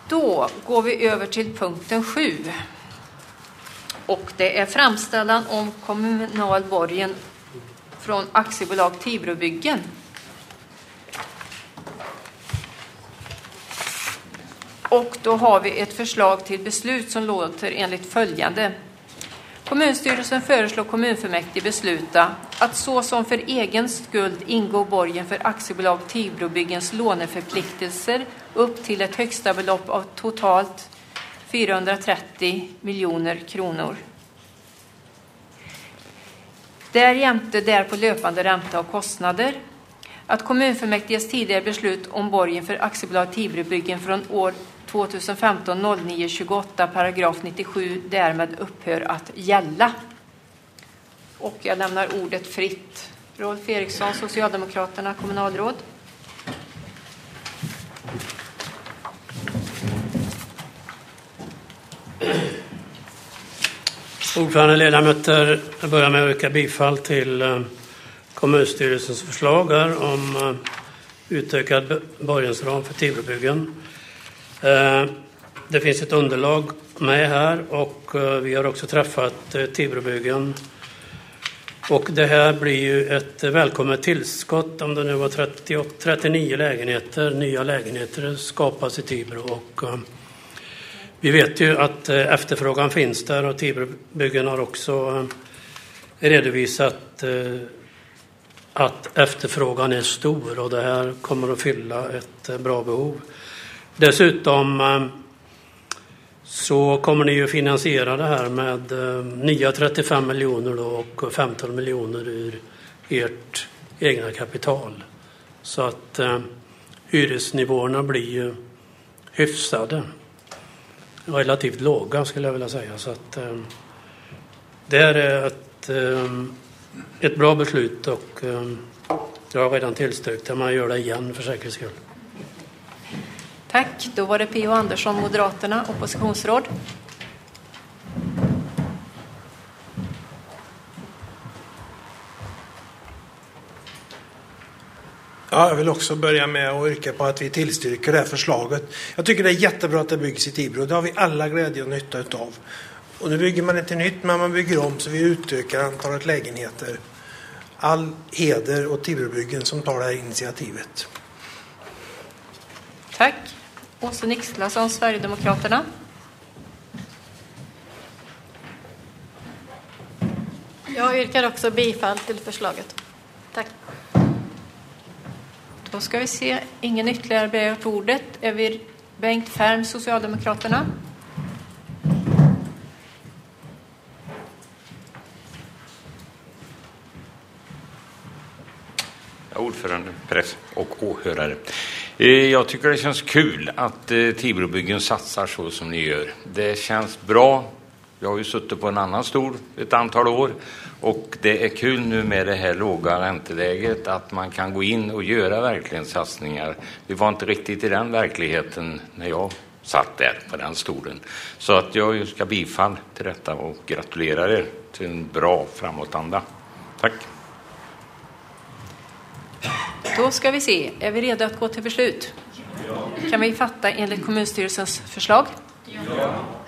Då går vi över till punkten 7. Och det är framställan om kommunal borgen från aktiebolag Tibrobyggen. Och då har vi ett förslag till beslut som låter enligt följande. Kommunstyrelsen föreslår kommunfullmäktige besluta att så som för egen skuld ingår borgen för aktiebolag Tibrobyggens låneförpliktelser upp till ett högsta belopp av totalt 430 miljoner kronor. Därjämte därpå löpande ränta och kostnader. Att kommunfullmäktiges tidigare beslut om borgen för aktiebolag Tibrobyggen från år 2015-09-28 paragraf 97 därmed upphör att gälla. Och jag lämnar ordet fritt. Rolf Eriksson, Socialdemokraterna, kommunalråd. Ordförande, ledamöter, jag börjar med att yrka bifall till kommunstyrelsens förslag här om utökad borgensram för Tibrobyggen. Det finns ett underlag med här och vi har också träffat Tibrobyggen. Och det här blir ju ett välkommet tillskott om det nu var 39 lägenheter, nya lägenheter skapas i Tibro. Och vi vet ju att efterfrågan finns där och Tibrobyggen har också redovisat att efterfrågan är stor och det här kommer att fylla ett bra behov. Dessutom så kommer ni ju finansiera det här med nya 35 miljoner och 15 miljoner ur ert egna kapital. Så att hyresnivåerna blir ju hyfsade. Relativt låga skulle jag vilja säga. Så att det är ett bra beslut och jag har redan tillstyrkt det. Man gör det igen för säkerhets skull. Tack. Då var det P.O. Andersson, Moderaterna, oppositionsråd. Ja, jag vill också börja med att yrka på att vi tillstyrker det här förslaget. Jag tycker det är jättebra att det byggs i Tibro. Det har vi alla glädje och nytta utav. Och nu bygger man inte nytt, men man bygger om så vi utökar antalet lägenheter. All heder och Tibrobyggen som tar det här initiativet. Tack. Åsa Nixlasson, Sverigedemokraterna. Jag yrkar också bifall till förslaget. Tack. Då ska vi se. Ingen ytterligare begärt ordet. Är vi Bengt Färm, Socialdemokraterna? Ordförande, press och åhörare. Jag tycker det känns kul att Tibrobyggen satsar så som ni gör. Det känns bra. Jag har ju suttit på en annan stol ett antal år och det är kul nu med det här låga ränteläget att man kan gå in och göra verkligen satsningar. Vi var inte riktigt i den verkligheten när jag satt där på den stolen. Så att jag ska bifall till detta och gratulerar er till en bra framåtanda. Tack. Då ska vi se. Är vi redo att gå till beslut? Ja. Kan vi fatta enligt kommunstyrelsens förslag? Ja.